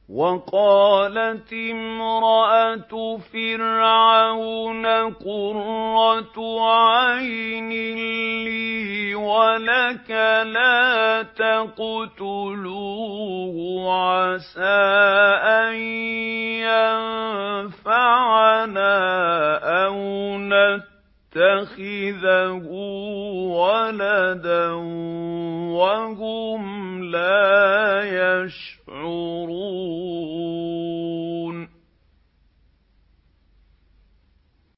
وَقَالَتِ امْرَأَتُ فِرْعَوْنَ قُرَّةُ عَيْنٍ لِّي وَلَكَ لَا تَقْتُلُوهُ عَسَىٰ أَن يَنفَعَنَا أَوْ نَتَّخِذَهُ وَلَدًا وَهُمْ لَا